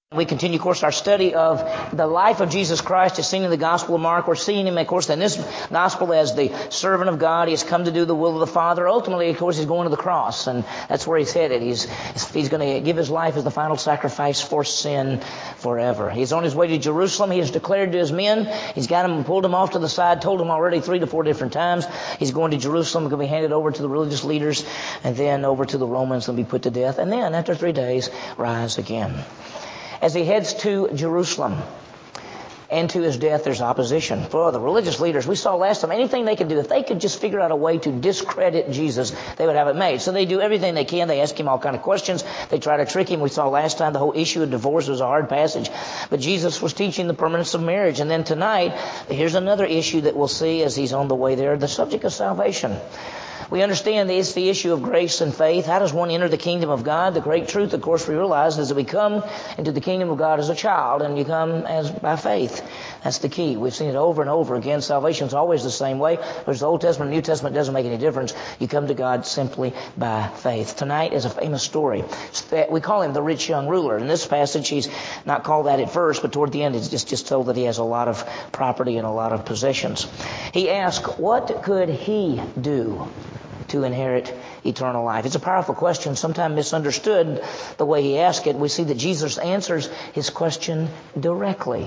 We continue, of course, our study of the life of Jesus Christ as seen in the Gospel of Mark. We're seeing him, of course, in this Gospel as the servant of God. He has come to do the will of the Father. Ultimately, of course, he's going to the cross, and that's where he's headed. He's going to give his life as the final sacrifice for sin forever. He's on his way to Jerusalem. He has declared to his men. He's got them, pulled them off to the side, told them already 3 to 4 different times. He's going to Jerusalem, going to be handed over to the religious leaders, and then over to the Romans and be put to death. And then, after 3 days, rise again. As he heads to Jerusalem and to his death, there's opposition. For the religious leaders, we saw last time, anything they could do, if they could just figure out a way to discredit Jesus, they would have it made. So they do everything they can. They ask him all kind of questions. They try to trick him. We saw last time the whole issue of divorce was a hard passage. But Jesus was teaching the permanence of marriage. And then tonight, here's another issue that we'll see as he's on the way there, the subject of salvation. We understand it's the issue of grace and faith. How does one enter the kingdom of God? The great truth, of course, we realize is that we come into the kingdom of God as a child, and you come as by faith. That's the key. We've seen it over and over again. Salvation is always the same way. Whereas the Old Testament and New Testament doesn't make any difference. You come to God simply by faith. Tonight is a famous story. We call him the rich young ruler. In this passage, he's not called that at first, but toward the end, it's just told that he has a lot of property and a lot of possessions. He asked, what could he do to inherit eternal life? It's a powerful question, sometimes misunderstood the way he asked it. We see that Jesus answers his question directly.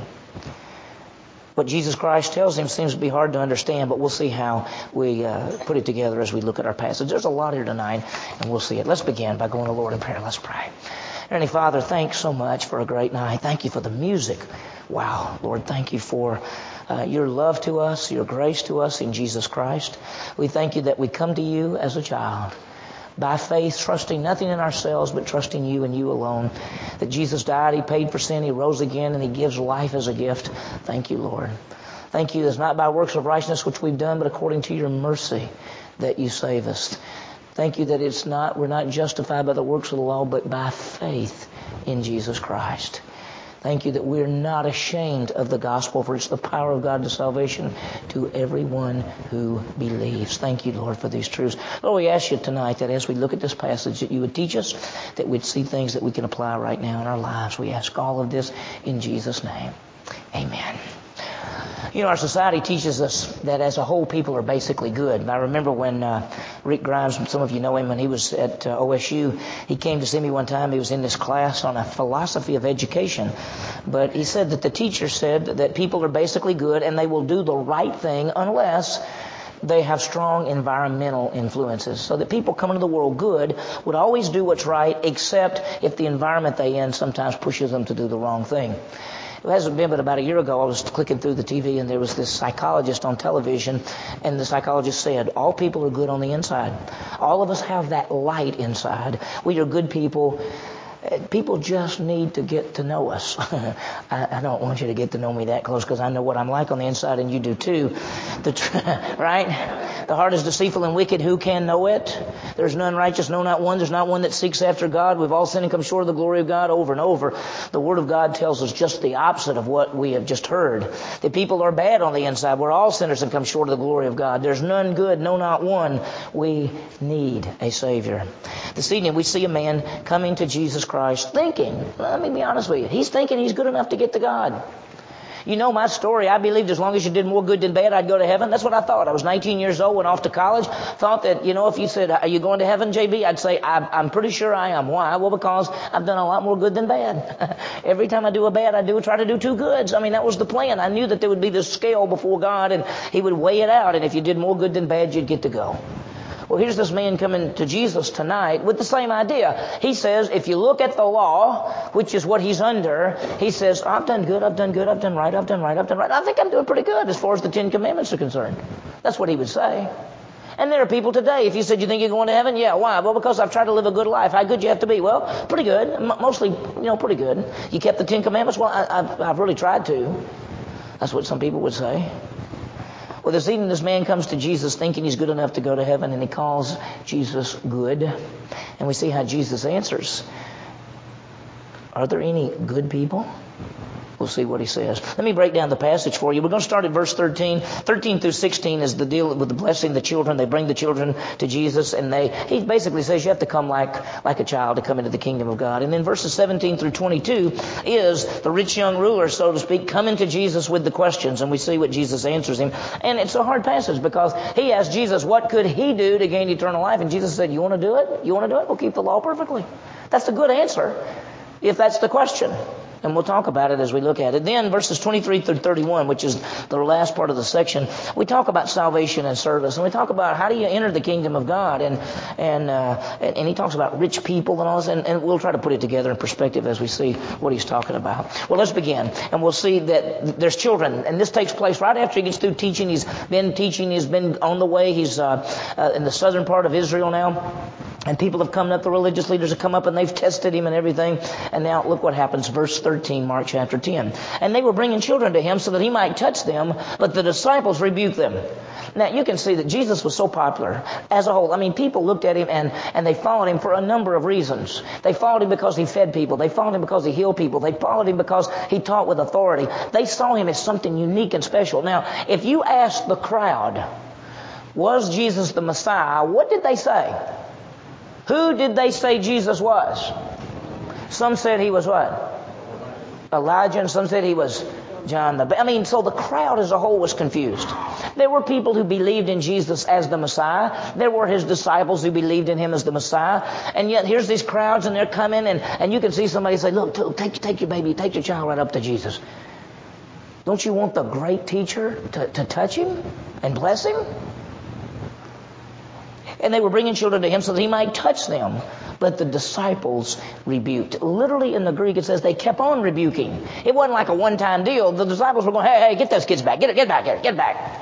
What Jesus Christ tells him seems to be hard to understand, but we'll see how we put it together as we look at our passage. There's a lot here tonight, and we'll see it. Let's begin by going to the Lord in prayer. Let's pray. Heavenly Father, thanks so much for a great night. Thank you for the music. Wow, Lord, thank you for your love to us, your grace to us in Jesus Christ. We thank you that we come to you as a child, by faith, trusting nothing in ourselves, but trusting you and you alone. That Jesus died, he paid for sin, he rose again, and he gives life as a gift. Thank you, Lord. Thank you. It's not by works of righteousness which we've done, but according to your mercy that you save us. Thank you that we're not justified by the works of the law, but by faith in Jesus Christ. Thank you that we're not ashamed of the gospel, for it's the power of God to salvation to everyone who believes. Thank you, Lord, for these truths. Lord, we ask you tonight that as we look at this passage, that you would teach us, that we'd see things that we can apply right now in our lives. We ask all of this in Jesus' name. Amen. You know, our society teaches us that as a whole, people are basically good. I remember when Rick Grimes, some of you know him, when he was at OSU, he came to see me one time. He was in this class on a philosophy of education. But he said that the teacher said that people are basically good and they will do the right thing unless they have strong environmental influences. So that people coming to the world good would always do what's right, except if the environment they in sometimes pushes them to do the wrong thing. It hasn't been but about a year ago, I was clicking through the TV and there was this psychologist on television, and the psychologist said, all people are good on the inside. All of us have that light inside. We are good people. People just need to get to know us. I don't want you to get to know me that close, because I know what I'm like on the inside, and you do too. Right? The heart is deceitful and wicked. Who can know it? There's none righteous, no, not one. There's not one that seeks after God. We've all sinned and come short of the glory of God over and over. The Word of God tells us just the opposite of what we have just heard. That people are bad on the inside. We're all sinners and come short of the glory of God. There's none good, no, not one. We need a Savior. This evening we see a man coming to Jesus Christ thinking, let me be honest with you, he's thinking he's good enough to get to God. You know my story. I believed as long as you did more good than bad, I'd go to heaven. That's what I thought. I was 19 years old, went off to college, thought that, if you said, are you going to heaven, JB? I'd say, I'm pretty sure I am. Why? Well, because I've done a lot more good than bad. Every time I do a bad, I try to do 2 goods. I mean, that was the plan. I knew that there would be this scale before God, and he would weigh it out. And if you did more good than bad, you'd get to go. Well, here's this man coming to Jesus tonight with the same idea. He says, if you look at the law, which is what he's under, he says, I've done good, I've done good, I've done right, I've done right, I've done right. I think I'm doing pretty good as far as the 10 Commandments are concerned. That's what he would say. And there are people today, if you said, you think you're going to heaven? Yeah, why? Well, because I've tried to live a good life. How good you have to be? Well, pretty good. Mostly, pretty good. You kept the 10 Commandments? Well, I've really tried to. That's what some people would say. Well, this evening, this man comes to Jesus thinking he's good enough to go to heaven, and he calls Jesus good. And we see how Jesus answers. Are there any good people? We'll see what he says. Let me break down the passage for you. We're going to start at verse 13. 13 through 16 is the deal with the blessing the children. They bring the children to Jesus, and he basically says you have to come like a child to come into the kingdom of God. And then verses 17 through 22 is the rich young ruler, so to speak, coming to Jesus with the questions, and we see what Jesus answers him. And it's a hard passage because he asked Jesus, what could he do to gain eternal life? And Jesus said, you want to do it? You want to do it? We'll keep the law perfectly. That's a good answer if that's the question. And we'll talk about it as we look at it. Then verses 23 through 31, which is the last part of the section, we talk about salvation and service. And we talk about how do you enter the kingdom of God. And he talks about rich people and all this. And we'll try to put it together in perspective as we see what he's talking about. Well, let's begin. And we'll see that there's children. And this takes place right after he gets through teaching. He's been on the way. He's in the southern part of Israel now. And people have come up, the religious leaders have come up, and they've tested him and everything. And now look what happens, verse 13, Mark chapter 10. And they were bringing children to him so that he might touch them, but the disciples rebuked them. Now you can see that Jesus was so popular as a whole. I mean, people looked at him and they followed him for a number of reasons. They followed him because he fed people. They followed him because he healed people. They followed him because he taught with authority. They saw him as something unique and special. Now, if you ask the crowd, was Jesus the Messiah, what did they say? Who did they say Jesus was? Some said he was what? Elijah, and some said he was John the Baptist. So the crowd as a whole was confused. There were people who believed in Jesus as the Messiah. There were his disciples who believed in him as the Messiah. And yet here's these crowds, and they're coming, and you can see somebody say, look, take your baby, take your child right up to Jesus. Don't you want the great teacher to touch him and bless him? And they were bringing children to him so that he might touch them. But the disciples rebuked. Literally in the Greek it says they kept on rebuking. It wasn't like a one-time deal. The disciples were going, hey, get those kids back. Get back here. Get back.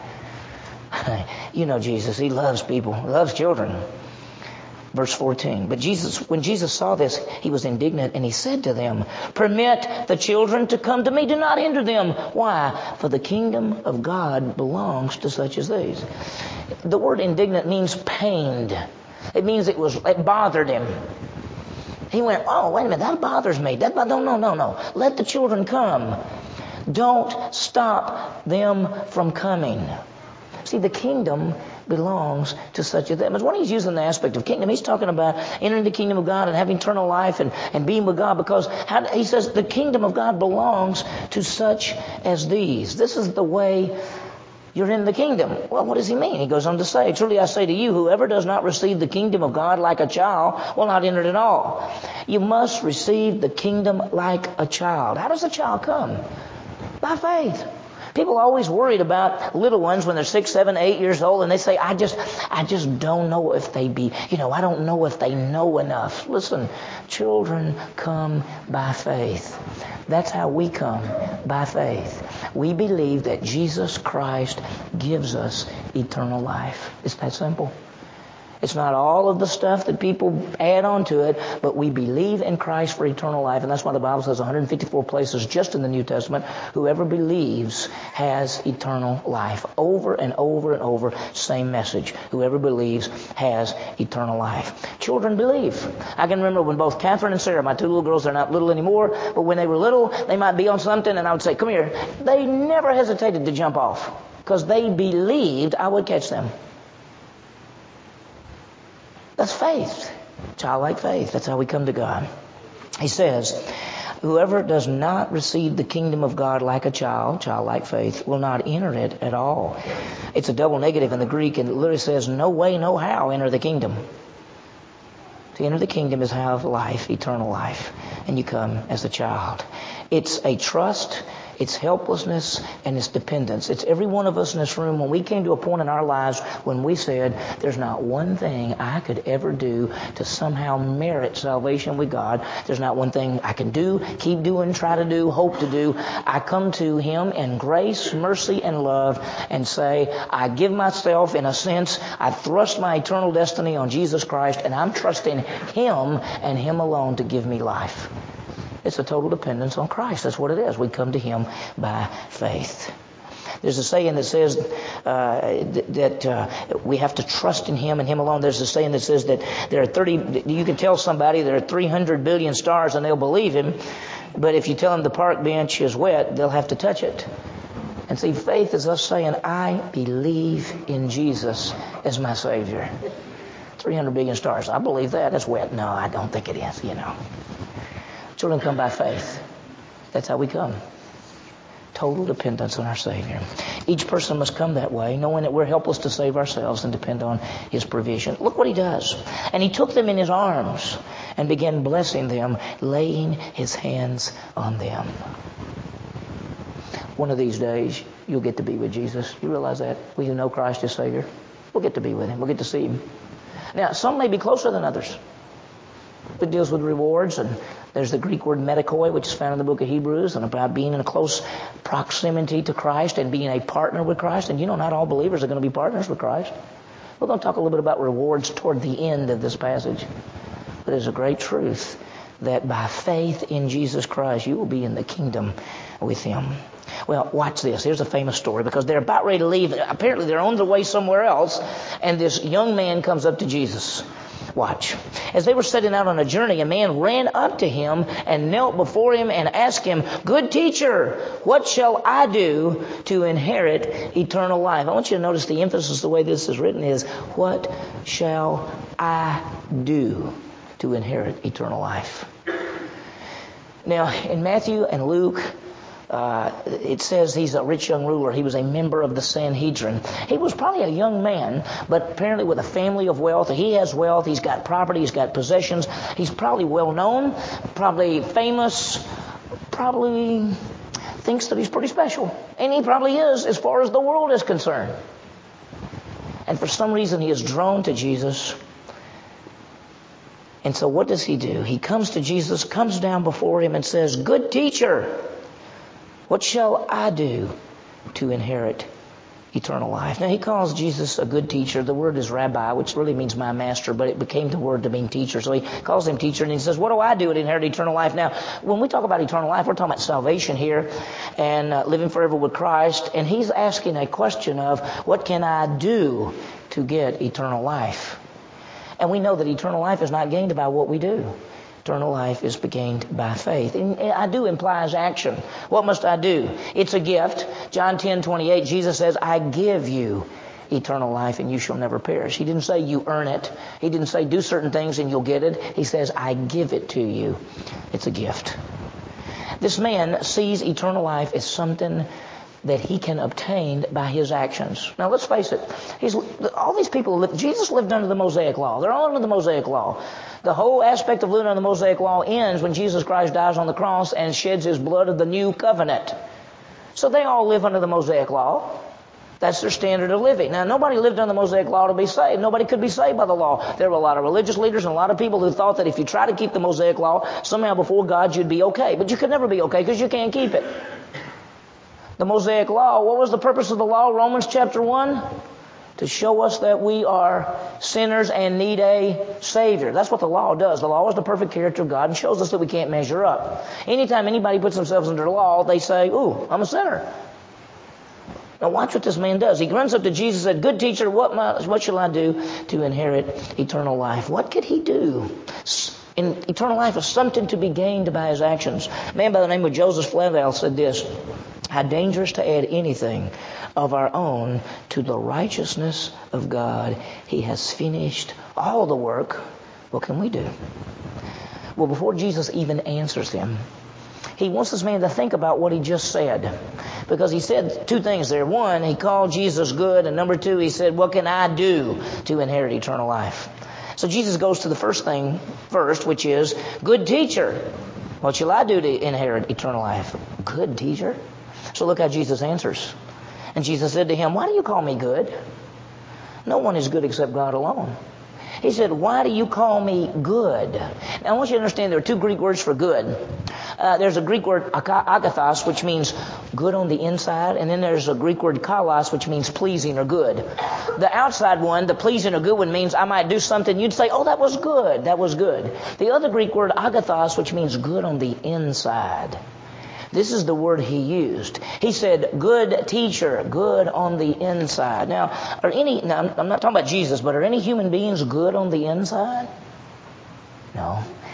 You know Jesus. He loves people. He loves children. Verse 14. But when Jesus saw this, he was indignant, and he said to them, permit the children to come to me. Do not hinder them. Why? For the kingdom of God belongs to such as these. The word indignant means pained. It means it bothered him. He went, oh, wait a minute, that bothers me. No. Let the children come. Don't stop them from coming. See, the kingdom belongs to such as them. When he's using the aspect of kingdom, he's talking about entering the kingdom of God and having eternal life and being with God, because he says the kingdom of God belongs to such as these. This is the way you're in the kingdom. Well, what does he mean? He goes on to say, truly I say to you, whoever does not receive the kingdom of God like a child will not enter it at all. You must receive the kingdom like a child. How does a child come? By faith. People are always worried about little ones when they're 6, 7, 8 years old, and they say, I just don't know if I don't know if they know enough. Listen, children come by faith. That's how we come, by faith. We believe that Jesus Christ gives us eternal life. It's that simple. It's not all of the stuff that people add on to it, but we believe in Christ for eternal life. And that's why the Bible says 154 places just in the New Testament, whoever believes has eternal life. Over and over and over, same message. Whoever believes has eternal life. Children believe. I can remember when both Catherine and Sarah, my two little girls, they're not little anymore, but when they were little, they might be on something, and I would say, come here. They never hesitated to jump off because they believed I would catch them. That's faith. Childlike faith. That's how we come to God. He says, whoever does not receive the kingdom of God like a child, childlike faith, will not enter it at all. It's a double negative in the Greek, and it literally says, no way, no how enter the kingdom. To enter the kingdom is have life, eternal life, and you come as a child. It's a trust, it's helplessness, and it's dependence. It's every one of us in this room, when we came to a point in our lives when we said, there's not one thing I could ever do to somehow merit salvation with God. There's not one thing I can do, keep doing, try to do, hope to do. I come to him in grace, mercy, and love and say, I give myself, in a sense, I thrust my eternal destiny on Jesus Christ, and I'm trusting him and him alone to give me life. It's a total dependence on Christ. That's what it is. We come to him by faith. There's a saying that says that we have to trust in him and him alone. There's a saying that says that you can tell somebody there are 300 billion stars and they'll believe him. But if you tell them the park bench is wet, they'll have to touch it. And see, faith is us saying, I believe in Jesus as my Savior. 300 billion stars. I believe that. That's wet. No, I don't think it is, Children come by faith. That's how we come. Total dependence on our Savior. Each person must come that way, knowing that we're helpless to save ourselves and depend on His provision. Look what He does. And He took them in His arms and began blessing them, laying His hands on them. One of these days, you'll get to be with Jesus. You realize that? We who know Christ as Savior, we'll get to be with Him. We'll get to see Him. Now, some may be closer than others. It deals with rewards, and there's the Greek word metakoi, which is found in the book of Hebrews, and about being in a close proximity to Christ and being a partner with Christ. And not all believers are going to be partners with Christ. We're going to talk a little bit about rewards toward the end of this passage. But there's a great truth that by faith in Jesus Christ, you will be in the kingdom with Him. Well, watch this. Here's a famous story, because they're about ready to leave. Apparently, they're on their way somewhere else, and this young man comes up to Jesus. Watch. As they were setting out on a journey, a man ran up to Him and knelt before Him and asked Him, "Good teacher, what shall I do to inherit eternal life?" I want you to notice the emphasis, the way this is written is, what shall I do to inherit eternal life? Now, in Matthew and Luke, it says he's a rich young ruler. He was a member of the Sanhedrin. He was probably a young man, but apparently with a family of wealth. He has wealth. He's got property. He's got possessions. He's probably well known, probably famous, probably thinks that he's pretty special. And he probably is as far as the world is concerned. And for some reason he is drawn to Jesus. And so what does he do? He comes to Jesus, comes down before Him and says, "Good teacher, what shall I do to inherit eternal life?" Now, he calls Jesus a good teacher. The word is rabbi, which really means my master, but it became the word to mean teacher. So he calls him teacher, and he says, what do I do to inherit eternal life? Now, when we talk about eternal life, we're talking about salvation here and living forever with Christ. And he's asking a question of, what can I do to get eternal life? And we know that eternal life is not gained by what we do. Eternal life is gained by faith. And I do implies action. What must I do? It's a gift. John 10:28, Jesus says, "I give you eternal life and you shall never perish." He didn't say you earn it. He didn't say do certain things and you'll get it. He says, "I give it to you." It's a gift. This man sees eternal life as something that he can obtain by his actions. Now, let's face it. All these people, Jesus lived under the Mosaic Law. They're all under the Mosaic Law. The whole aspect of living under the Mosaic Law ends when Jesus Christ dies on the cross and sheds His blood of the new covenant. So they all live under the Mosaic Law. That's their standard of living. Now, nobody lived under the Mosaic Law to be saved. Nobody could be saved by the law. There were a lot of religious leaders and a lot of people who thought that if you try to keep the Mosaic Law, somehow before God you'd be okay. But you could never be okay because you can't keep it. The Mosaic Law, what was the purpose of the law? Romans chapter 1? To show us that we are sinners and need a Savior. That's what the law does. The law is the perfect character of God and shows us that we can't measure up. Anytime anybody puts themselves under the law, they say, "Ooh, I'm a sinner." Now watch what this man does. He runs up to Jesus and said, "Good teacher, what shall I do to inherit eternal life?" What could he do? In eternal life is something to be gained by his actions. A man by the name of Joseph Flavel said this: "How dangerous to add anything of our own to the righteousness of God. He has finished all the work. What can we do?" Well, before Jesus even answers him, he wants this man to think about what he just said. Because he said two things there. One, he called Jesus good. And number two, he said, what can I do to inherit eternal life? So Jesus goes to the first thing first, which is, "Good teacher, what shall I do to inherit eternal life?" Good teacher? So look how Jesus answers. And Jesus said to him, "Why do you call me good? No one is good except God alone." He said, "Why do you call me good?" Now I want you to understand there are two Greek words for good. There's a Greek word agathos, which means good on the inside, and then there's a Greek word kalos, which means pleasing or good. The outside one, the pleasing or good one, means I might do something, you'd say, "Oh, that was good, that was good." The other Greek word agathos, which means good on the inside. This is the word he used. He said, "Good teacher, good on the inside." Now, I'm not talking about Jesus, but are any human beings good on the inside? No.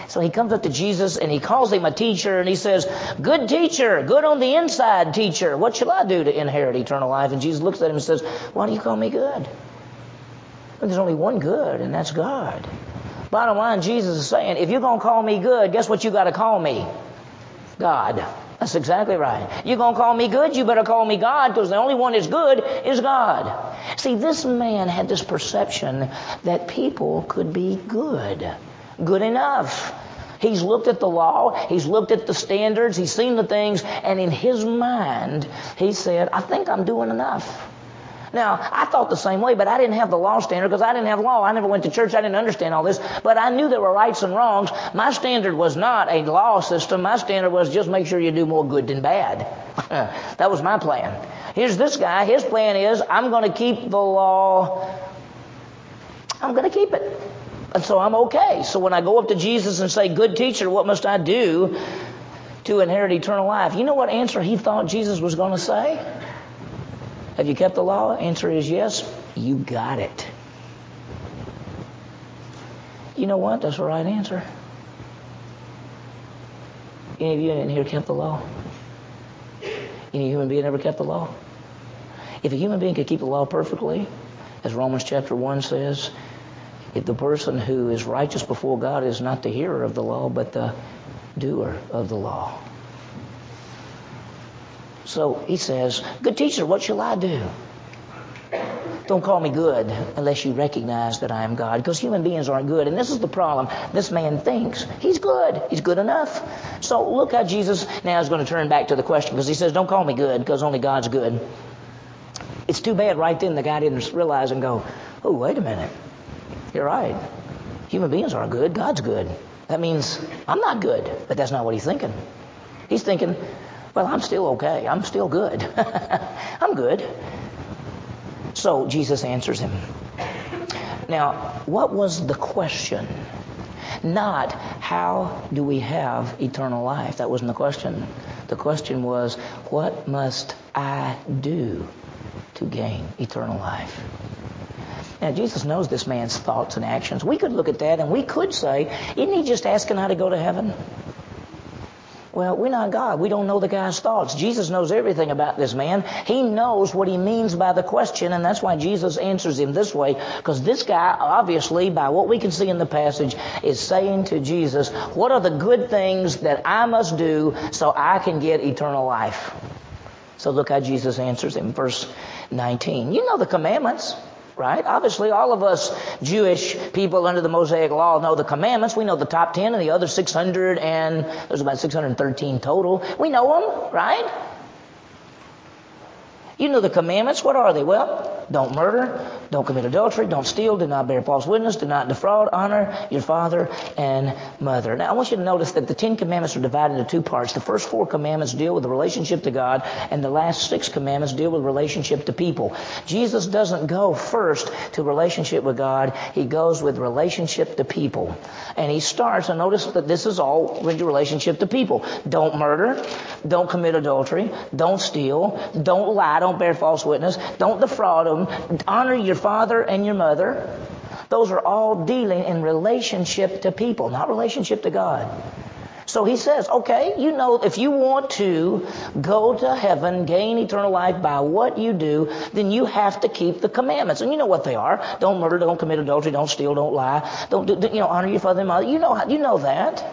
So he comes up to Jesus and he calls him a teacher and he says, good teacher, good on the inside teacher. What shall I do to inherit eternal life? And Jesus looks at him and says, why do you call me good? Well, there's only one good, and that's God. Bottom line, Jesus is saying, if you're going to call me good, guess what you got to call me? God. That's exactly right. You're going to call me good, you better call me God, because the only one that's good is God. See, this man had this perception that people could be good enough. He's looked at the law, he's looked at the standards, he's seen the things, and in his mind, he said, I think I'm doing enough. Now, I thought the same way, but I didn't have the law standard because I didn't have law. I never went to church. I didn't understand all this. But I knew there were rights and wrongs. My standard was not a law system. My standard was just make sure you do more good than bad. That was my plan. Here's this guy. His plan is, I'm going to keep the law. I'm going to keep it. And so I'm okay. So when I go up to Jesus and say, good teacher, what must I do to inherit eternal life? You know what answer he thought Jesus was going to say? Have you kept the law? Answer is yes. You got it. You know what? That's the right answer. Any of you in here kept the law? Any human being ever kept the law? If a human being could keep the law perfectly, as Romans chapter 1 says, if the person who is righteous before God is not the hearer of the law, but the doer of the law. So he says, good teacher, what shall I do? Don't call me good unless you recognize that I am God, because human beings aren't good. And this is the problem. This man thinks he's good. He's good enough. So look how Jesus now is going to turn back to the question, because he says, don't call me good because only God's good. It's too bad right then the guy didn't realize and go, oh, wait a minute. You're right. Human beings aren't good. God's good. That means I'm not good. But that's not what he's thinking. He's thinking, well, I'm still okay. I'm still good. I'm good. So Jesus answers him. Now, what was the question? Not how do we have eternal life? That wasn't the question. The question was, what must I do to gain eternal life? Now, Jesus knows this man's thoughts and actions. We could look at that and we could say, isn't he just asking how to go to heaven? Well, we're not God. We don't know the guy's thoughts. Jesus knows everything about this man. He knows what he means by the question, and that's why Jesus answers him this way, because this guy, obviously, by what we can see in the passage, is saying to Jesus, what are the good things that I must do so I can get eternal life? So look how Jesus answers him. Verse 19. You know the commandments. Right? Obviously, all of us Jewish people under the Mosaic Law know the commandments. We know the top 10 and the other 600, and there's about 613 total. We know them, right? You know the commandments. What are they? Well, don't murder, don't commit adultery, don't steal, do not bear false witness, do not defraud, honor your father and mother. Now, I want you to notice that the 10 commandments are divided into two parts. The first 4 commandments deal with the relationship to God, and the last 6 commandments deal with relationship to people. Jesus doesn't go first to relationship with God. He goes with relationship to people. And he starts, and notice that this is all with your relationship to people. Don't murder, don't commit adultery, don't steal, don't lie, don't bear false witness, don't defraud them, honor your father and your mother. Those are all dealing in relationship to people, not relationship to God. So he says, okay, you know, if you want to go to heaven, gain eternal life by what you do, then you have to keep the commandments. And you know what they are. Don't murder, don't commit adultery, don't steal, don't lie, don't honor your father and mother. You know that.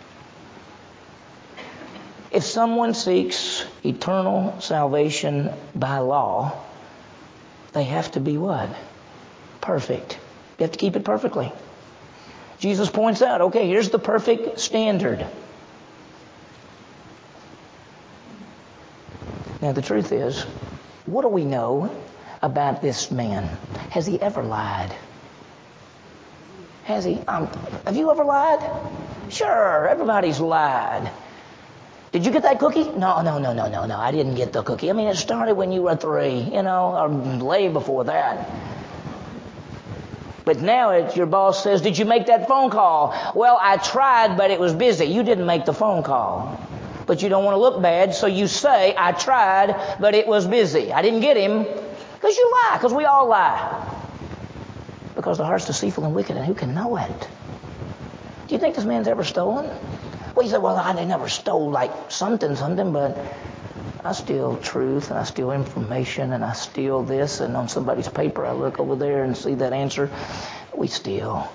If someone seeks eternal salvation by law, they have to be what? Perfect. You have to keep it perfectly. Jesus points out, okay, here's the perfect standard. Now, the truth is, what do we know about this man? Has he ever lied? Has he? Have you ever lied? Sure, everybody's lied. Did you get that cookie? No. I didn't get the cookie. I mean, it started when you were 3, or way before that. But now your boss says, did you make that phone call? Well, I tried, but it was busy. You didn't make the phone call. But you don't want to look bad, so you say, I tried, but it was busy. I didn't get him. Because you lie, because we all lie. Because the heart's deceitful and wicked, and who can know it? Do you think this man's ever stolen? Well, you say, well, I never stole like something, but I steal truth and I steal information and I steal this, and on somebody's paper I look over there and see that answer. We steal.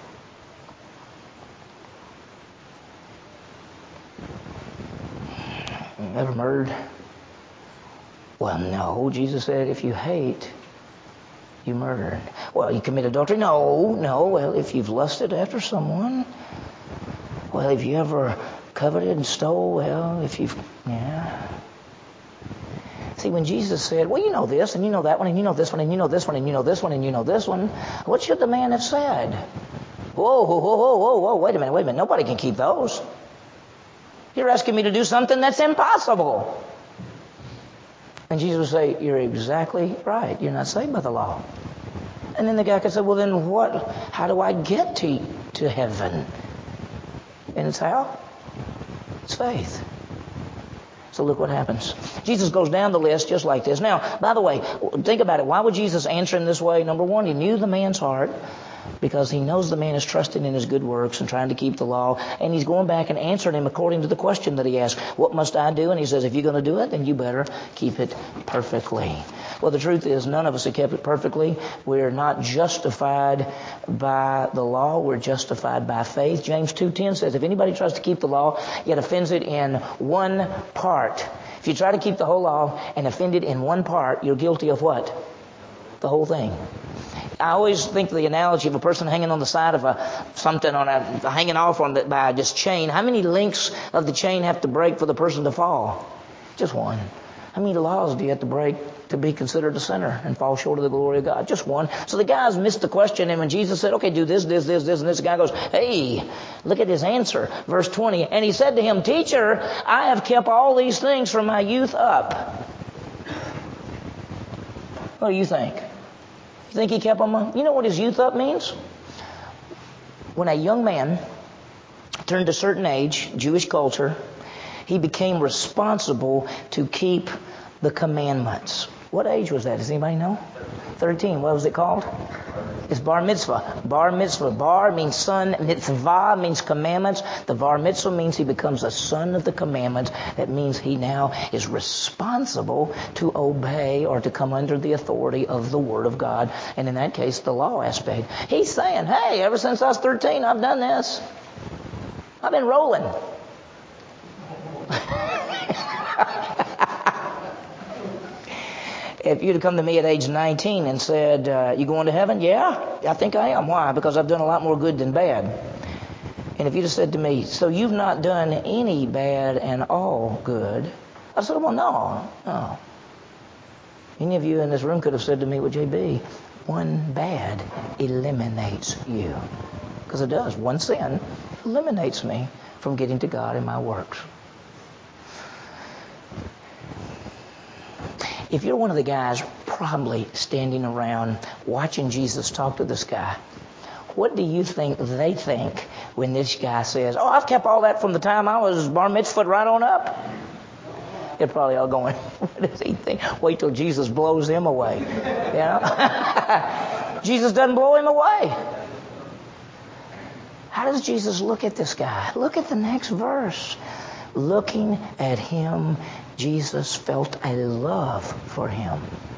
Ever murdered? Well, no. Jesus said if you hate, you murdered. Well, you commit adultery? No. Well, if you've lusted after someone. Well, have you ever coveted and stole? Well, yeah. See, when Jesus said, well, you know this, and you know that one, and you know this one, and you know this one, and you know this one, and you know this one, what should the man have said? Whoa, wait a minute. Nobody can keep those. You're asking me to do something that's impossible. And Jesus would say, you're exactly right. You're not saved by the law. And then the guy could say, well, then what? How do I get to heaven? And it's how? It's faith. So look what happens. Jesus goes down the list just like this. Now, by the way, think about it. Why would Jesus answer in this way? Number one, he knew the man's heart, because he knows the man is trusting in his good works and trying to keep the law. And he's going back and answering him according to the question that he asked. What must I do? And he says, if you're going to do it, then you better keep it perfectly. Well, the truth is, none of us have kept it perfectly. We're not justified by the law. We're justified by faith. James 2:10 says, if anybody tries to keep the law, yet offends it in one part. If you try to keep the whole law and offend it in one part, you're guilty of what? The whole thing. I always think the analogy of a person hanging on the side of hanging off by this chain. How many links of the chain have to break for the person to fall? Just one. How many laws do you have to break to be considered a sinner and fall short of the glory of God? Just one. So the guys missed the question, and when Jesus said, okay, do this, and this guy goes, hey, look at his answer. Verse 20, and he said to him, teacher, I have kept all these things from my youth up. What do you think? You think he kept them? You know what his youth up means? When a young man turned a certain age, Jewish culture, he became responsible to keep the commandments. What age was that? Does anybody know? 13. What was it called? It's bar mitzvah. Bar mitzvah. Bar means son. Mitzvah means commandments. The bar mitzvah means he becomes a son of the commandments. That means he now is responsible to obey or to come under the authority of the Word of God. And in that case, the law aspect. He's saying, hey, ever since I was 13, I've done this. I've been rolling. If you'd have come to me at age 19 and said, you going to heaven? Yeah, I think I am. Why? Because I've done a lot more good than bad. And if you'd have said to me, so you've not done any bad and all good, I said, well, no. Any of you in this room could have said to me, well, JB, one bad eliminates you. Because it does. One sin eliminates me from getting to God in my works. If you're one of the guys probably standing around watching Jesus talk to this guy, what do you think they think when this guy says, oh, I've kept all that from the time I was bar mitzvah right on up? They're probably all going, what does he think? Wait till Jesus blows him away. You know? Jesus doesn't blow him away. How does Jesus look at this guy? Look at the next verse. Looking at him, Jesus felt a love for him.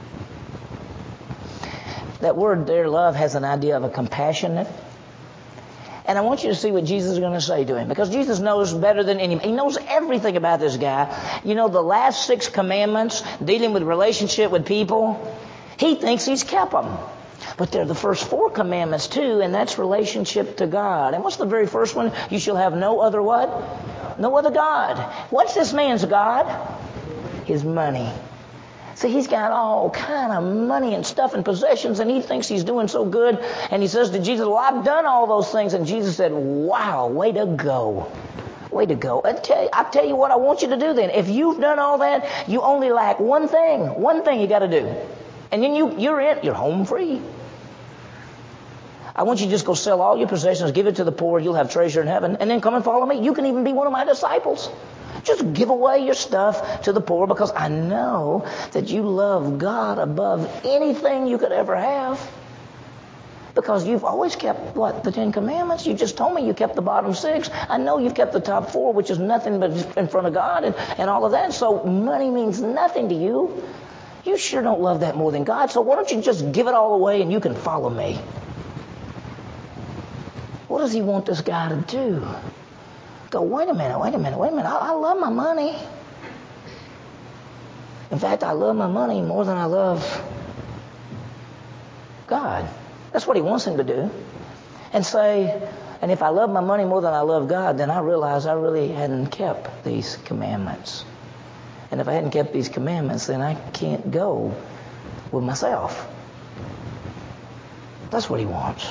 That word there, love, has an idea of a compassionate. And I want you to see what Jesus is going to say to him. Because Jesus knows better than anybody. He knows everything about this guy. You know, the last 6 commandments, dealing with relationship with people, he thinks he's kept them. But they're the first 4 commandments too, and that's relationship to God. And what's the very first one? You shall have no other what? No other God. What's this man's God? His money. See, he's got all kind of money and stuff and possessions, and he thinks he's doing so good. And he says to Jesus, well, I've done all those things. And Jesus said, wow, way to go. Way to go. I tell you what I want you to do then. If you've done all that, you only lack one thing. One thing you got to do. And then you're home free. I want you to just go sell all your possessions, give it to the poor, you'll have treasure in heaven, and then come and follow me. You can even be one of my disciples. Just give away your stuff to the poor, because I know that you love God above anything you could ever have. Because you've always kept, what, the 10 Commandments? You just told me you kept the bottom 6. I know you've kept the top 4, which is nothing but in front of God and all of that. So money means nothing to you. You sure don't love that more than God. So why don't you just give it all away and you can follow me? What does he want this guy to do? Go, wait a minute. I love my money. In fact, I love my money more than I love God. That's what he wants him to do. And say, and if I love my money more than I love God, then I realize I really hadn't kept these commandments. And if I hadn't kept these commandments, then I can't go with myself. That's what he wants.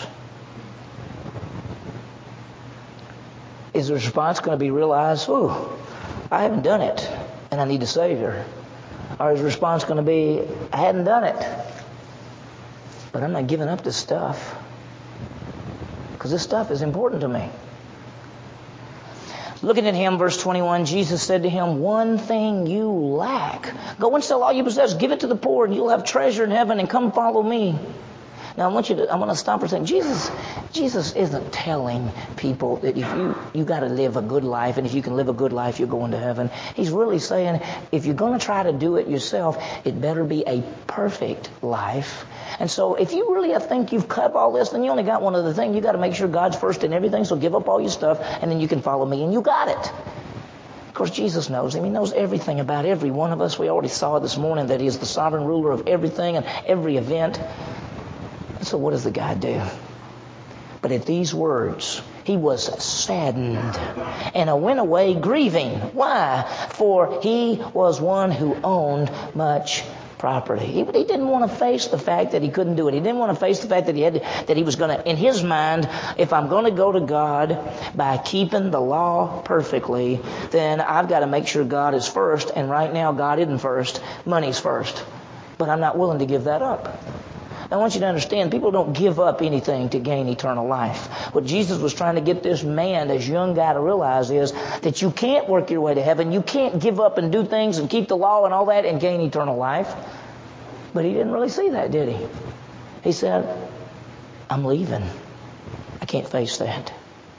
Is the response going to be realize, ooh, I haven't done it, and I need a Savior? Or is the response going to be, I hadn't done it, but I'm not giving up this stuff, because this stuff is important to me. Looking at him, verse 21, Jesus said to him, one thing you lack. Go and sell all you possess, give it to the poor, and you'll have treasure in heaven, and come follow me. Now, I want to stop for a second. Jesus isn't telling people that if you got to live a good life, and if you can live a good life, you're going to heaven. He's really saying, if you're going to try to do it yourself, it better be a perfect life. And so if you really think you've cut all this, then you only got one other thing. You got to make sure God's first in everything, so give up all your stuff, and then you can follow me, and you got it. Of course, Jesus knows him. He knows everything about every one of us. We already saw this morning that he is the sovereign ruler of everything and every event. So what does the guy do? But at these words, he was saddened and went away grieving. Why? For he was one who owned much property. He didn't want to face the fact that he couldn't do it. He didn't want to face the fact that he was going to, in his mind, if I'm going to go to God by keeping the law perfectly, then I've got to make sure God is first. And right now, God isn't first. Money's first. But I'm not willing to give that up. I want you to understand, people don't give up anything to gain eternal life. What Jesus was trying to get this man, this young guy, to realize is that you can't work your way to heaven. You can't give up and do things and keep the law and all that and gain eternal life. But he didn't really see that, did he? He said, I'm leaving. I can't face that.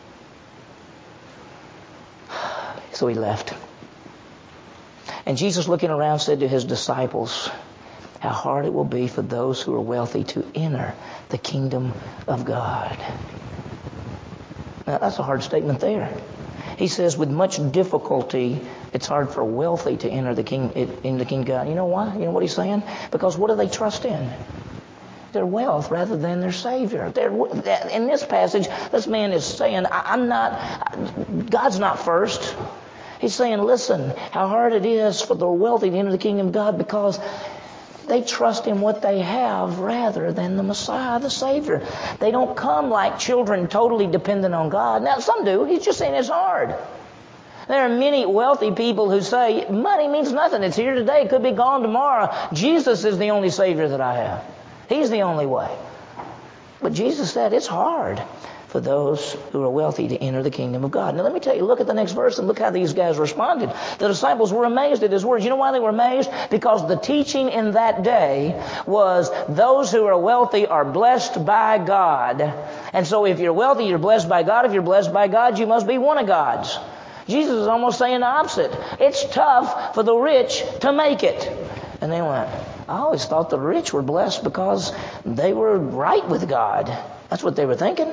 So he left. And Jesus, looking around, said to his disciples, how hard it will be for those who are wealthy to enter the kingdom of God. Now, that's a hard statement there. He says, with much difficulty, it's hard for wealthy to enter the kingdom of God. You know why? You know what he's saying? Because what do they trust in? Their wealth rather than their Savior. In this passage, this man is saying, God's not first. He's saying, listen, how hard it is for the wealthy to enter the kingdom of God because they trust in what they have rather than the Messiah, the Savior. They don't come like children totally dependent on God. Now, some do. He's just saying it's hard. There are many wealthy people who say, money means nothing. It's here today. It could be gone tomorrow. Jesus is the only Savior that I have. He's the only way. But Jesus said it's hard for those who are wealthy to enter the kingdom of God. Now let me tell you, look at the next verse and look how these guys responded. The disciples were amazed at his words. You know why they were amazed? Because the teaching in that day was those who are wealthy are blessed by God. And so if you're wealthy, you're blessed by God. If you're blessed by God, you must be one of God's. Jesus is almost saying the opposite. It's tough for the rich to make it. And they went, I always thought the rich were blessed because they were right with God. That's what they were thinking.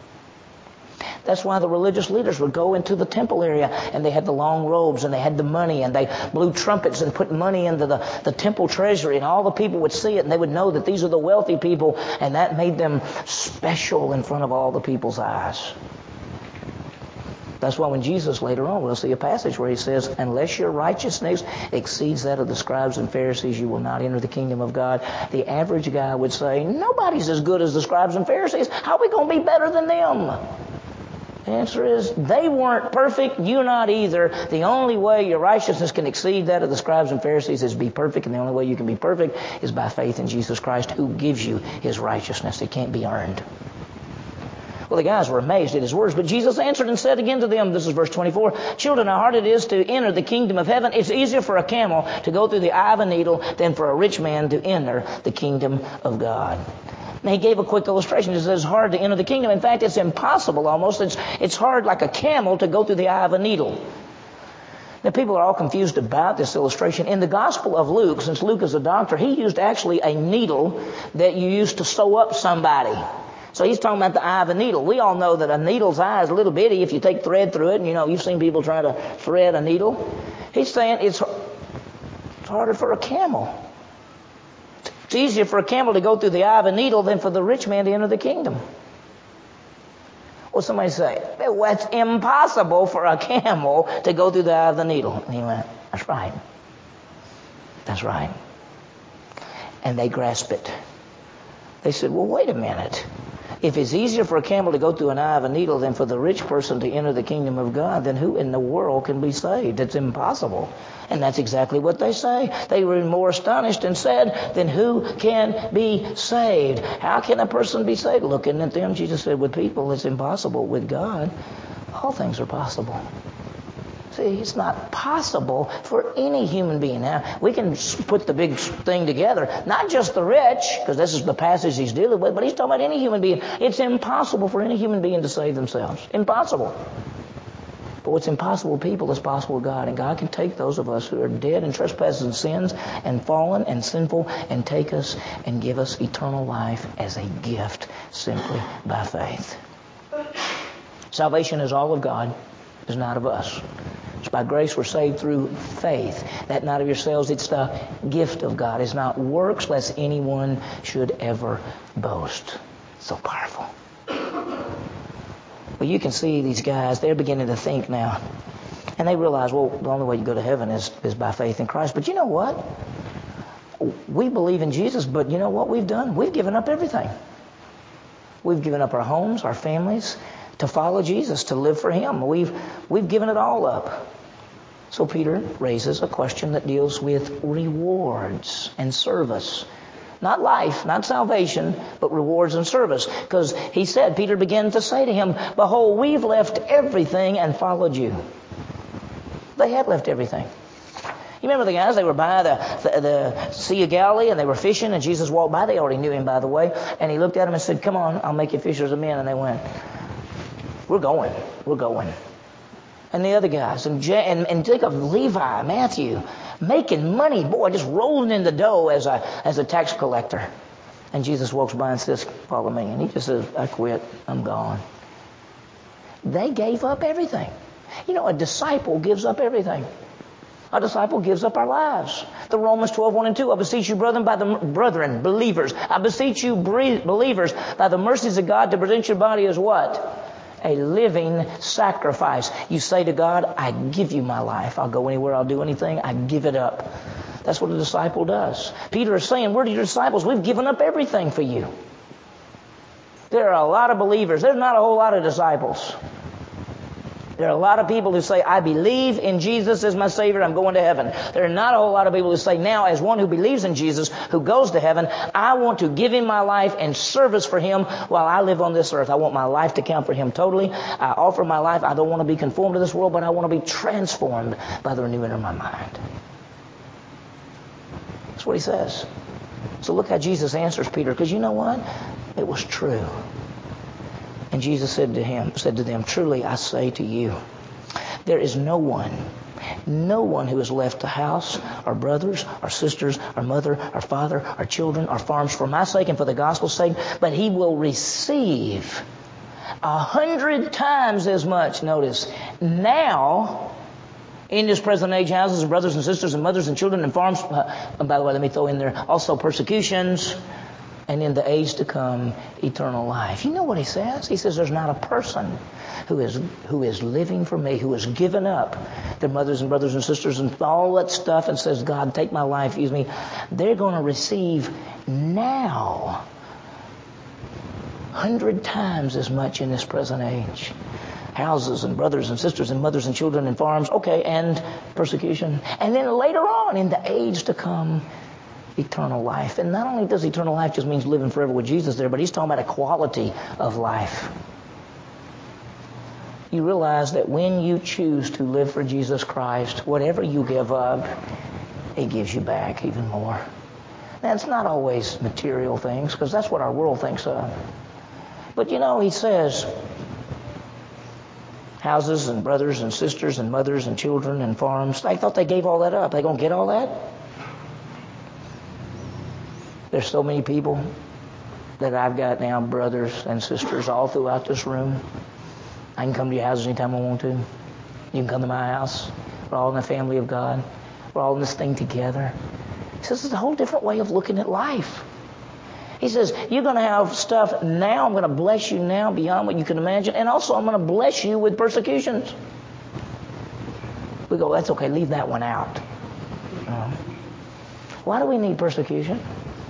That's why the religious leaders would go into the temple area and they had the long robes and they had the money and they blew trumpets and put money into the temple treasury, and all the people would see it and they would know that these are the wealthy people, and that made them special in front of all the people's eyes. That's why when Jesus later on, we'll see a passage where he says, unless your righteousness exceeds that of the scribes and Pharisees, you will not enter the kingdom of God. The average guy would say, nobody's as good as the scribes and Pharisees. How are we going to be better than them? The answer is, they weren't perfect. You're not either. The only way your righteousness can exceed that of the scribes and Pharisees is be perfect. And the only way you can be perfect is by faith in Jesus Christ, who gives you his righteousness. It can't be earned. Well, the guys were amazed at his words, but Jesus answered and said again to them, this is verse 24, children, how hard it is to enter the kingdom of heaven. It's easier for a camel to go through the eye of a needle than for a rich man to enter the kingdom of God. And he gave a quick illustration. He says it's hard to enter the kingdom. In fact, it's impossible almost. It's hard like a camel to go through the eye of a needle. Now, people are all confused about this illustration. In the Gospel of Luke, since Luke is a doctor, he used actually a needle that you used to sew up somebody. So he's talking about the eye of a needle. We all know that a needle's eye is a little bitty if you take thread through it. And, you've seen people try to thread a needle. He's saying it's harder for a camel. It's easier for a camel to go through the eye of a needle than for the rich man to enter the kingdom. Well, somebody say, well, it's impossible for a camel to go through the eye of the needle. And he went, that's right. That's right. And they grasped it. They said, well, wait a minute. If it's easier for a camel to go through an eye of a needle than for the rich person to enter the kingdom of God, then who in the world can be saved? It's impossible. And that's exactly what they say. They were more astonished and said, then who can be saved? How can a person be saved? Looking at them, Jesus said, with people, it's impossible. With God, all things are possible. See, it's not possible for any human being. Now, we can put the big thing together. Not just the rich, because this is the passage he's dealing with, but he's talking about any human being. It's impossible for any human being to save themselves. Impossible. But what's impossible with people is possible with God. And God can take those of us who are dead in trespasses and sins and fallen and sinful and take us and give us eternal life as a gift simply by faith. Salvation is all of God. It's not of us. It's by grace we're saved through faith. That not of yourselves, it's the gift of God. It's not works, lest anyone should ever boast. So powerful. Well, you can see these guys, they're beginning to think now. And they realize, well, the only way you go to heaven is by faith in Christ. But you know what? We believe in Jesus, but you know what we've done? We've given up everything. We've given up our homes, our families, to follow Jesus, to live for Him. We've given it all up. So Peter raises a question that deals with rewards and service. Not life, not salvation, but rewards and service. Because he said, Peter began to say to him, behold, we've left everything and followed you. They had left everything. You remember the guys, they were by the Sea of Galilee and they were fishing and Jesus walked by. They already knew Him, by the way. And He looked at them and said, come on, I'll make you fishers of men. And they went, we're going. And the other guys, and Jacob, Levi, Matthew, making money, boy, just rolling in the dough as a tax collector. And Jesus walks by and says, follow me. And he just says, I quit, I'm gone. They gave up everything. You know, a disciple gives up everything. A disciple gives up our lives. The Romans 12:1-2. I beseech you, brethren, believers. I beseech you, believers, by the mercies of God, to present your body as what? A living sacrifice. You say to God, I give you my life. I'll go anywhere, I'll do anything. I give it up. That's what a disciple does. Peter is saying, we're your disciples. We've given up everything for you. There are a lot of believers. There's not a whole lot of disciples. There are a lot of people who say, I believe in Jesus as my Savior, I'm going to heaven. There are not a whole lot of people who say, now, as one who believes in Jesus, who goes to heaven, I want to give Him my life and service for Him while I live on this earth. I want my life to count for Him totally. I offer my life. I don't want to be conformed to this world, but I want to be transformed by the renewing of my mind. That's what he says. So look how Jesus answers Peter, because you know what? It was true. And Jesus said to them, truly I say to you, there is no one who has left a house, or brothers, or sisters, or mother, or father, or children, or farms for my sake and for the gospel's sake, but he will receive 100 times as much, notice, now, in this present age, houses and brothers and sisters and mothers and children and farms. And by the way, let me throw in there also persecutions, and in the age to come, eternal life. You know what he says? He says there's not a person who is living for me, who has given up their mothers and brothers and sisters and all that stuff and says, God, take my life, use me. They're going to receive now 100 times as much in this present age. Houses and brothers and sisters and mothers and children and farms, okay, and persecution. And then later on, in the age to come, eternal life. And not only does eternal life just means living forever with Jesus there, but he's talking about a quality of life. You realize that when you choose to live for Jesus Christ, whatever you give up, He gives you back even more. Now, it's not always material things, because that's what our world thinks of. But he says, houses and brothers and sisters and mothers and children and farms. I thought they gave all that up. They going to get all that? There's so many people that I've got now, brothers and sisters all throughout this room. I can come to your house anytime I want to. You can come to my house. We're all in the family of God. We're all in this thing together. He says it's a whole different way of looking at life. He says, you're going to have stuff now. I'm going to bless you now beyond what you can imagine. And also, I'm going to bless you with persecutions. We go, that's okay. Leave that one out. Why do we need persecution?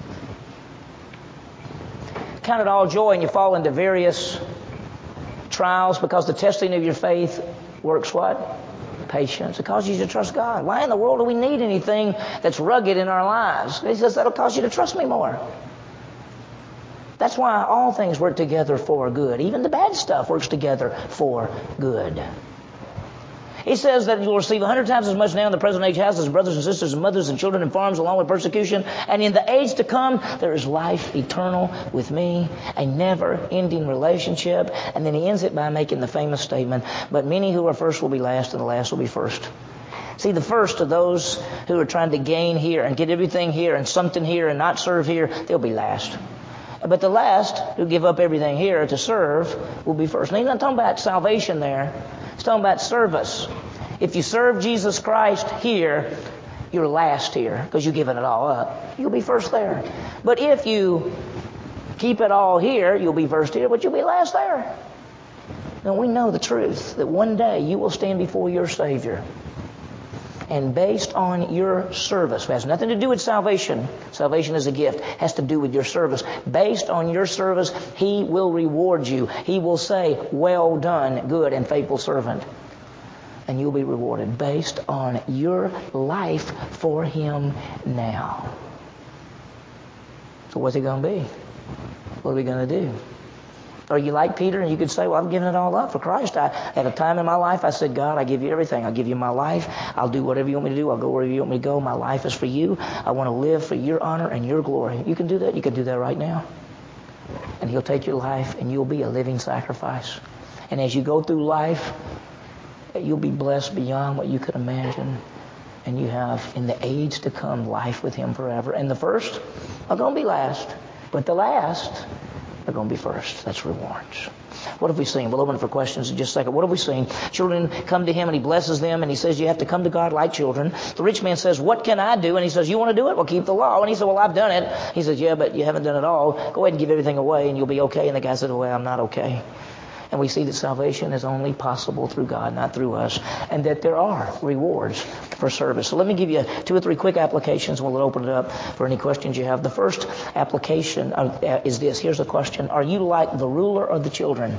Count it all joy and you fall into various trials, because the testing of your faith works what? Patience. It causes you to trust God. Why in the world do we need anything that's rugged in our lives? He says that'll cause you to trust me more. That's why all things work together for good. Even the bad stuff works together for good. He says that you'll receive 100 times as much now in the present age has as brothers and sisters and mothers and children and farms, along with persecution. And in the age to come, there is life eternal with me, a never-ending relationship. And then he ends it by making the famous statement, but many who are first will be last, and the last will be first. See, the first of those who are trying to gain here and get everything here and something here and not serve here, they'll be last. But the last, who give up everything here to serve, will be first. Now, he's not talking about salvation there. He's talking about service. If you serve Jesus Christ here, you're last here because you've given it all up. You'll be first there. But if you keep it all here, you'll be first here, but you'll be last there. Now, we know the truth that one day you will stand before your Savior. And based on your service, it has nothing to do with salvation. Salvation is a gift. It has to do with your service. Based on your service, He will reward you. He will say, well done, good and faithful servant. And you'll be rewarded based on your life for Him now. So what's it going to be? What are we going to do? Are you like Peter and you could say, well, I've given it all up for Christ. At a time in my life, I said, God, I give you everything. I'll give you my life. I'll do whatever you want me to do. I'll go wherever you want me to go. My life is for you. I want to live for your honor and your glory. You can do that. You can do that right now. And He'll take your life and you'll be a living sacrifice. And as you go through life, you'll be blessed beyond what you could imagine. And you have, in the age to come, life with Him forever. And the first are going to be last. But the last are going to be first. That's rewards. What have we seen? We'll open it for questions in just a second. What have we seen? Children come to Him and He blesses them and He says you have to come to God like children. The rich man says, what can I do? And he says, you want to do it? Well, keep the law. And he said, well, I've done it. He says, yeah, but you haven't done it all. Go ahead and give everything away and you'll be okay. And the guy said, well, I'm not okay. And we see that salvation is only possible through God, not through us, and that there are rewards for service. So let me give you 2 or 3 quick applications, and we'll open it up for any questions you have. The first application is this. Here's the question. Are you like the ruler or the children?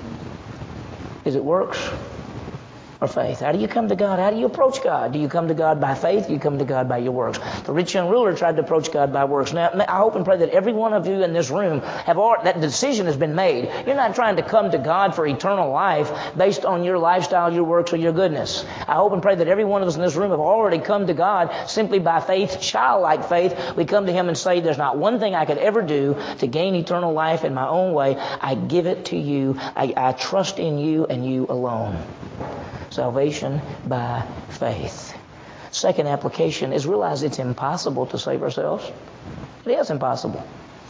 Is it works or faith? How do you come to God? How do you approach God? Do you come to God by faith? Do you come to God by your works? The rich young ruler tried to approach God by works. Now, I hope and pray that every one of you in this room that decision has been made. You're not trying to come to God for eternal life based on your lifestyle, your works, or your goodness. I hope and pray that every one of us in this room have already come to God simply by faith, childlike faith. We come to Him and say, there's not one thing I could ever do to gain eternal life in my own way. I give it to you. I trust in you and you alone. Salvation by faith. Second application is realize it's impossible to save ourselves. It is impossible.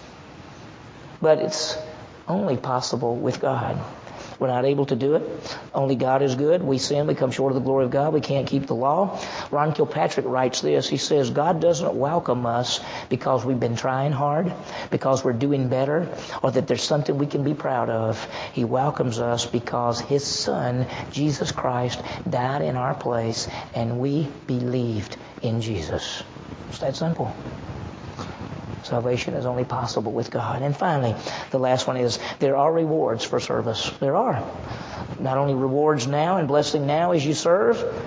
But it's only possible with God. We're not able to do it. Only God is good. We sin. We come short of the glory of God. We can't keep the law. Ron Kilpatrick writes this. He says, God doesn't welcome us because we've been trying hard, because we're doing better, or that there's something we can be proud of. He welcomes us because His Son, Jesus Christ, died in our place, and we believed in Jesus. It's that simple. Salvation is only possible with God. And finally, the last one is there are rewards for service. There are. Not only rewards now and blessing now as you serve,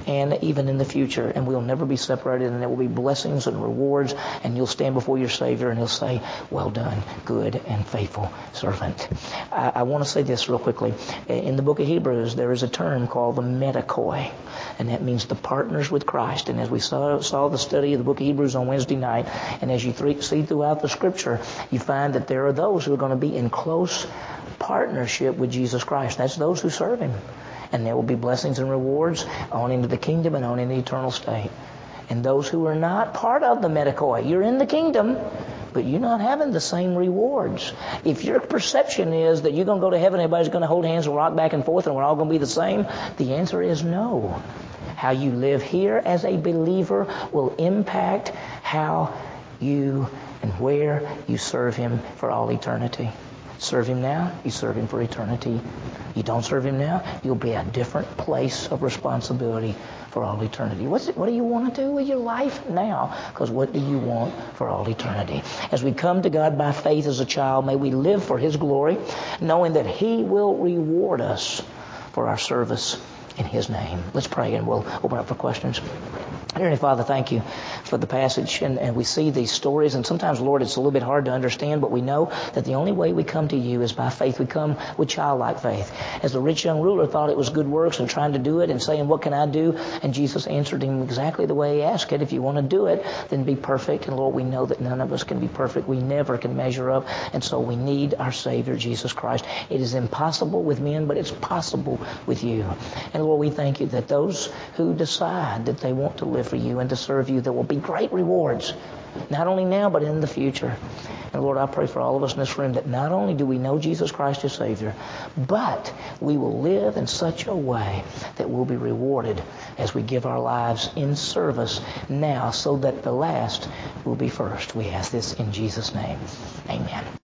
and even in the future. And we'll never be separated, and there will be blessings and rewards, and you'll stand before your Savior and He'll say, well done, good and faithful servant. I want to say this real quickly. In the book of Hebrews, there is a term called the metacoi, and that means the partners with Christ. And as we saw the study of the book of Hebrews on Wednesday night, and as you see throughout the Scripture, you find that there are those who are going to be in close partnership with Jesus Christ. That's those who serve Him. And there will be blessings and rewards on into the kingdom and on into the eternal state. And those who are not part of the metacoi, you're in the kingdom, but you're not having the same rewards. If your perception is that you're going to go to heaven, everybody's going to hold hands and rock back and forth, and we're all going to be the same, the answer is no. How you live here as a believer will impact how you and where you serve Him for all eternity. Serve Him now, you serve Him for eternity. You don't serve Him now, you'll be a different place of responsibility for all eternity. What do you want to do with your life now? Because what do you want for all eternity? As we come to God by faith as a child, may we live for His glory, knowing that He will reward us for our service in His name. Let's pray and we'll open up for questions. Heavenly Father, thank You for the passage, and we see these stories, and sometimes, Lord, it's a little bit hard to understand, but we know that the only way we come to You is by faith. We come with childlike faith. As the rich young ruler thought it was good works and trying to do it and saying, what can I do? And Jesus answered him exactly the way He asked it. If you want to do it, then be perfect. And Lord, we know that none of us can be perfect. We never can measure up, and so we need our Savior, Jesus Christ. It is impossible with men, but it's possible with You. And Lord, we thank You that those who decide that they want to live for You and to serve You, there will be great rewards, not only now but in the future. And Lord, I pray for all of us in this room that not only do we know Jesus Christ as Savior, but we will live in such a way that we'll be rewarded as we give our lives in service now, so that the last will be first. We ask this in Jesus' name. Amen.